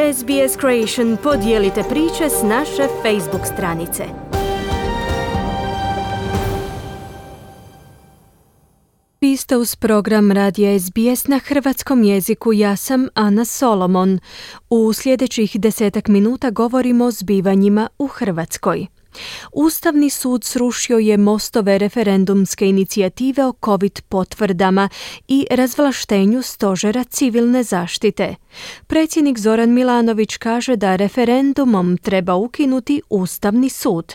SBS Creation, podijelite priče s naše Facebook stranice. Vi ste uz program Radija SBS na hrvatskom jeziku. Ja sam Ana Solomon. U sljedećih 10 minuta govorimo o zbivanjima u Hrvatskoj. Ustavni sud srušio je Mostove referendumske inicijative o COVID potvrdama i razvlaštenju Stožera civilne zaštite. Predsjednik Zoran Milanović kaže da referendumom treba ukinuti Ustavni sud.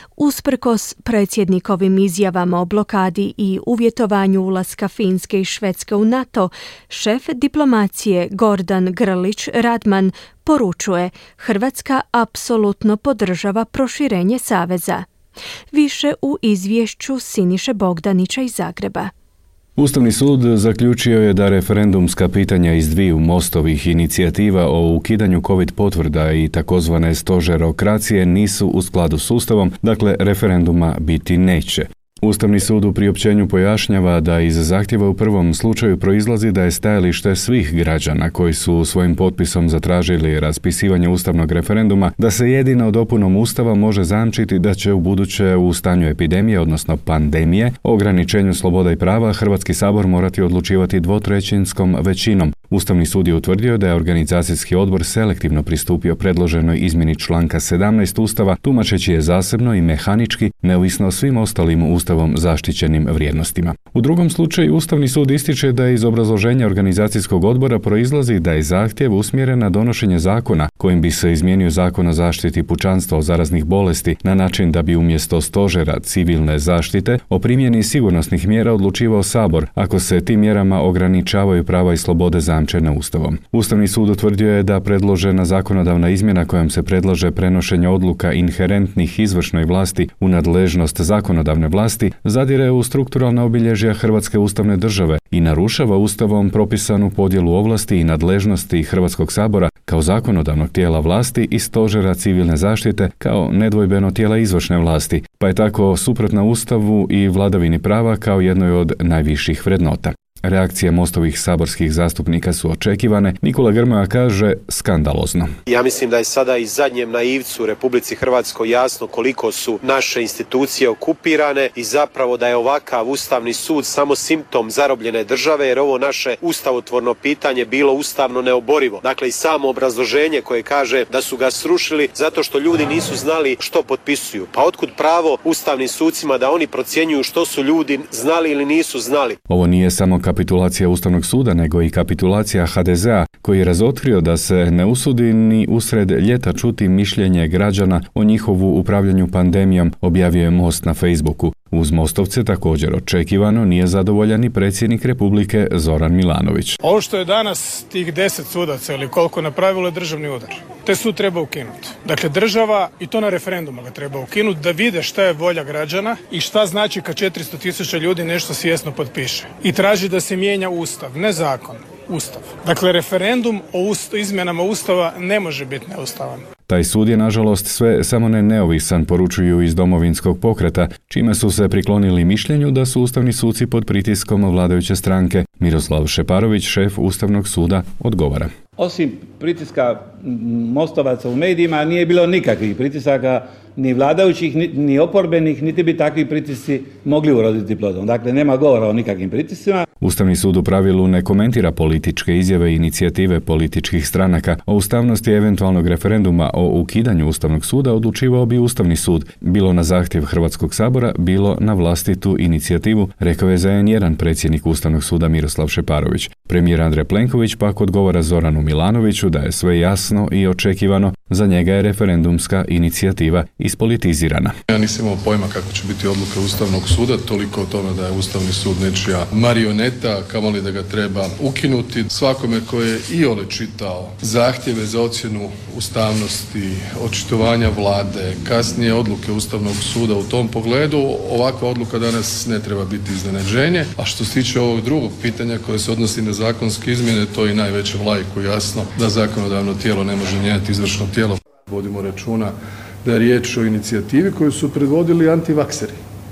Usprkos predsjednikovim izjavama o blokadi i uvjetovanju ulaska Finske i Švedske u NATO, šef diplomacije Gordan Grlić Radman poručuje: Hrvatska apsolutno podržava proširenje saveza. Više u izvješću Siniše Bogdanića iz Zagreba. Ustavni sud zaključio je da referendumska pitanja iz dviju Mostovih inicijativa o ukidanju COVID potvrda i takozvane stožerokracije nisu u skladu s Ustavom, dakle referenduma biti neće. Ustavni sud u priopćenju pojašnjava da iz zahtjeva u prvom slučaju proizlazi da je stajalište svih građana koji su svojim potpisom zatražili raspisivanje ustavnog referenduma da se jedino dopunom Ustava može zajamčiti da će ubuduće u stanju epidemije, odnosno pandemije, o ograničenju sloboda i prava Hrvatski sabor morati odlučivati dvotrećinskom većinom. Ustavni sud je utvrdio da je organizacijski odbor selektivno pristupio predloženoj izmjeni članka 17 Ustava, tumačeći je zasebno i mehanički, neovisno o svim ostalim Ustavom zaštićenim vrijednostima. U drugom slučaju Ustavni sud ističe da iz obrazloženja organizacijskog odbora proizlazi da je zahtjev usmjeren na donošenje zakona kojim bi se izmijenio Zakon o zaštiti pučanstva od zaraznih bolesti na način da bi umjesto Stožera civilne zaštite o primjeni sigurnosnih mjera odlučivao Sabor ako se tim mjerama ograničavaju prava i slobode zajamčene Ustavom. Ustavni sud utvrdio je da predložena zakonodavna izmjena kojom se predlaže prenošenje odluka inherentnih izvršnoj vlasti u nadležnost zakonodavne vlasti zadire u strukturalna obilježja Hrvatske ustavne države i narušava Ustavom propisanu podjelu ovlasti i nadležnosti Hrvatskog sabora kao zakonodavnog tijela vlasti i Stožera civilne zaštite kao nedvojbeno tijela izvršne vlasti, pa je tako suprotna Ustavu i vladavini prava kao jednoj od najviših vrednota. Reakcije Mostovih saborskih zastupnika su očekivane. Nikola Grmoja kaže skandalozno. Ja mislim da je sada i zadnjem naivcu u Republici Hrvatskoj jasno koliko su naše institucije okupirane i zapravo da je ovakav Ustavni sud samo simptom zarobljene države, jer ovo naše ustavotvorno pitanje bilo ustavno neoborivo. Dakle, i samo obrazloženje koje kaže da su ga srušili zato što ljudi nisu znali što potpisuju. Pa otkud pravo ustavnim sucima da oni procjenjuju što su ljudi znali ili nisu znali? Ovo nije samo kapitulacija Ustavnog suda, nego i kapitulacija HDZ-a, koji je razotkrio da se ne usudi ni usred ljeta čuti mišljenje građana o njihovu upravljanju pandemijom, objavio je Most na Facebooku. Uz Mostovce također očekivano nije zadovoljan i predsjednik Republike Zoran Milanović. Ovo što je danas tih 10 sudaca ili koliko napravilo je državni udar. Te sud treba ukinuti. Dakle, država i to na referendumu ga treba ukinuti da vide šta je volja građana i šta znači kad 400.000 ljudi nešto svjesno potpiše. I traži da se mijenja Ustav, ne zakon. Ustav. Dakle, referendum o izmjenama Ustava ne može biti neustavan. Taj sud je, nažalost, sve samo ne neovisan, poručuju iz Domovinskog pokreta, čime su se priklonili mišljenju da su ustavni suci pod pritiskom vladajuće stranke. Miroslav Šeparović, šef Ustavnog suda, odgovara. Osim pritiska mostovaca u medijima nije bilo nikakvih pritisaka ni vladajućih, ni oporbenih, niti bi takvi pritisci mogli uroditi plodom. Dakle, nema govora o nikakvim pritiscima. Ustavni sud u pravilu ne komentira političke izjave i inicijative političkih stranaka. O ustavnosti eventualnog referenduma o ukidanju Ustavnog suda odlučivao bi Ustavni sud, bilo na zahtjev Hrvatskog sabora, bilo na vlastitu inicijativu, rekao je za N1 predsjednik Ustavnog suda Miroslav Šeparović. Premijer Andrej Plenković pak odgovara Zoranu Milanoviću da je sve jasno i očekivano, za njega je referendumska inicijativa ispolitizirana. Ja nisam imao pojma kako će biti odluka Ustavnog suda, toliko o tome da je Ustavni sud nečija marioneta, kamoli da ga treba ukinuti. Svakome ko je iole čitao zahtjeve za ocjenu ustavnosti, očitovanja vlade, kasnije odluke Ustavnog suda u tom pogledu, ovakva odluka danas ne treba biti iznenađenje. A što se tiče ovog drugog pitanja koje se odnosi na zakonske izmjene, to je i najvećem laiku jasno da zakonodavno tijelo ne može mijenjati izvršno tijelo. Vodimo računa da je riječ o inicijativi koju su predvodili antivakseri.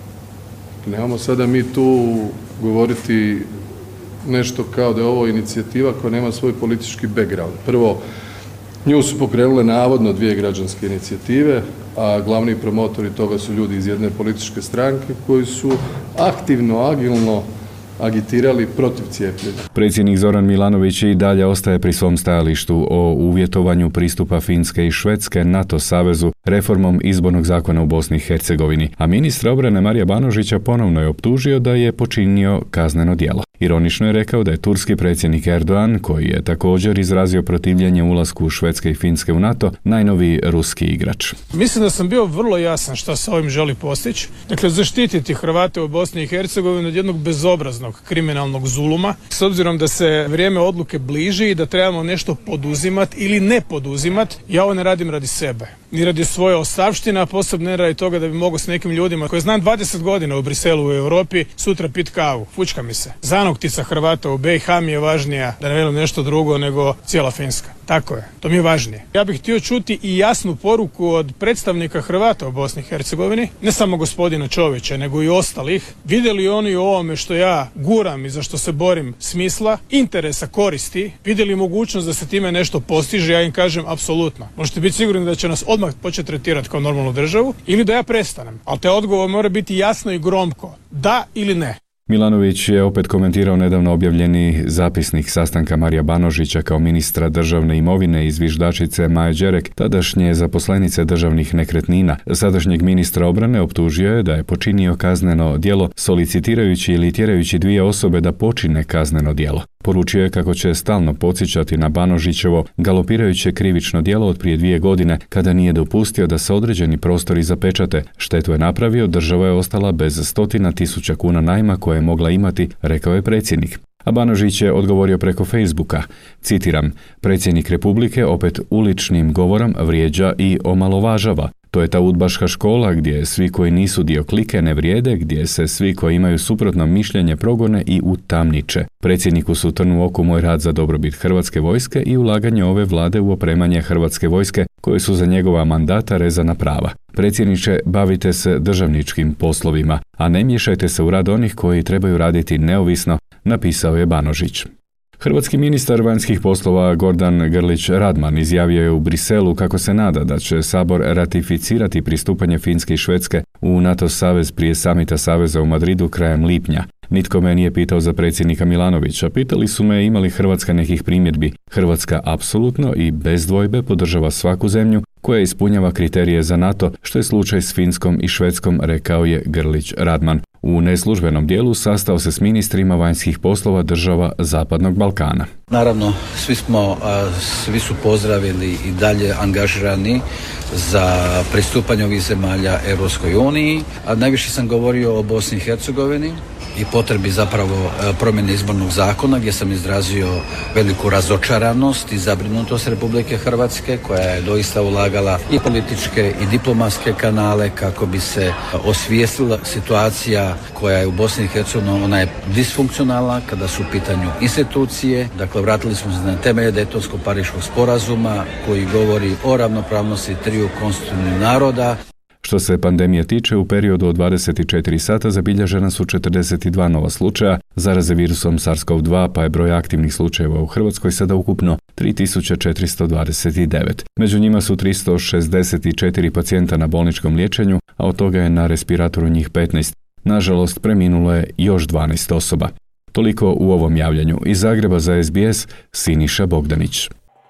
Nemamo sada mi tu govoriti nešto kao da je ovo inicijativa koja nema svoj politički background. Prvo, Nju su pokrenule navodno 2 građanske inicijative, a glavni promotori toga su ljudi iz jedne političke stranke koji su aktivno, agilno agitirali protiv cijepljenja. Predsjednik Zoran Milanović i dalje ostaje pri svom stajalištu o uvjetovanju pristupa Finske i Švedske NATO savezu reformom izbornog zakona u Bosni i Hercegovini, a ministra obrane Marija Banožića ponovno je optužio da je počinio kazneno djelo. Ironično je rekao da je turski predsjednik Erdogan, koji je također izrazio protivljenje ulasku Švedske i Finske u NATO, najnoviji ruski igrač. Mislim da sam bio vrlo jasan šta se ovim želi postići. Dakle, zaštititi Hrvate u Bosni i Hercegovini od jednog bezobraznog kriminalnog zuluma, s obzirom da se vrijeme odluke bliži i da trebamo nešto poduzimati ili ne poduzimati. Ja ovo ne radim radi sebe, ni radi svoje ostavštine, a posebno ne radi toga da bi mogao s nekim ljudima koje znam 20 godina u Briselu u Europi sutra pit kavu. Fučka mi se. Zanoktica Hrvata u BiH mi je važnija, da ne velim nešto drugo, nego cijela Finska. Tako je, to mi je važnije. Ja bih htio čuti i jasnu poruku od predstavnika Hrvata u Bosni i Hercegovini, ne samo gospodina Čovića, nego i ostalih. Vidjeli oni u ovome što ja guram i za što se borim smisla, interesa, koristi, vidjeli mogućnost da se time nešto postiže, ja im kažem apsolutno. Možete biti sigurni da će nas odmah početi tretirati kao normalnu državu ili da ja prestanem. Ali taj odgovor mora biti jasno i gromko. Da ili ne. Milanović je opet komentirao nedavno objavljeni zapisnik sastanka Marija Banožića kao ministra državne imovine i zviždačice Maje Đerek, tadašnje zaposlenice državnih nekretnina. Sadašnjeg ministra obrane optužio je da je počinio kazneno djelo solicitirajući ili tjerajući 2 osobe da počine kazneno djelo. Poručio je kako će stalno podsjećati na Banožićevo galopirajuće krivično djelo od prije 2 godine kada nije dopustio da se određeni prostori zapečate. Štetu je napravio, država je ostala bez 100.000 kuna najma koje je mogla imati, rekao je predsjednik. A Banožić je odgovorio preko Facebooka, citiram, predsjednik Republike opet uličnim govorom vrijeđa i omalovažava. To je ta udbaška škola gdje svi koji nisu dio klike ne vrijede, gdje se svi koji imaju suprotno mišljenje progone i utamniče. Predsjedniku su trn u oku moj rad za dobrobit Hrvatske vojske i ulaganje ove vlade u opremanje Hrvatske vojske koje su za njegova mandata rezana prava. Predsjedniče, bavite se državničkim poslovima, a ne miješajte se u rad onih koji trebaju raditi neovisno, napisao je Banožić. Hrvatski ministar vanjskih poslova Gordan Grlić Radman izjavio je u Briselu kako se nada da će Sabor ratificirati pristupanje Finske i Švedske u NATO savez prije samita saveza u Madridu krajem lipnja. Nitko me nije pitao za predsjednika Milanovića, pitali su me ima li Hrvatska nekih primjedbi. Hrvatska apsolutno i bez dvojbe podržava svaku zemlju koja ispunjava kriterije za NATO, što je slučaj s Finskom i Švedskom, rekao je Grlić Radman. U neslužbenom dijelu sastao se s ministrima vanjskih poslova država Zapadnog Balkana. Naravno, svi su pozdravili i dalje angažirani za pristupanje ovih zemalja Europskoj uniji, a najviše sam govorio o Bosni i Hercegovini i potrebi zapravo promjene izbornog zakona, gdje sam izrazio veliku razočaranost i zabrinutost Republike Hrvatske, koja je doista ulagala i političke i diplomatske kanale kako bi se osvijestila situacija koja je u Bosni i Hercegovini, ona je disfunkcionalna kada su u pitanju institucije. Dakle, vratili smo se na temelje Daytonsko-Pariškog sporazuma koji govori o ravnopravnosti 3 konstitutivnih naroda. Što se pandemije tiče, u periodu od 24 sata zabilježena su 42 nova slučaja zaraze virusom SARS-CoV-2, pa je broj aktivnih slučajeva u Hrvatskoj sada ukupno 3429. Među njima su 364 pacijenta na bolničkom liječenju, a od toga je na respiratoru njih 15. Nažalost, preminulo je još 12 osoba. Toliko u ovom javljanju. Iz Zagreba za SBS, Siniša Bogdanić.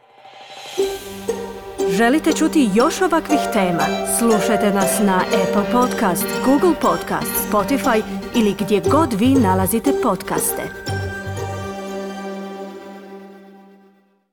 Želite čuti još ovakvih tema? Slušajte nas na Apple Podcast, Google Podcast, Spotify ili gdje god vi nalazite podcaste.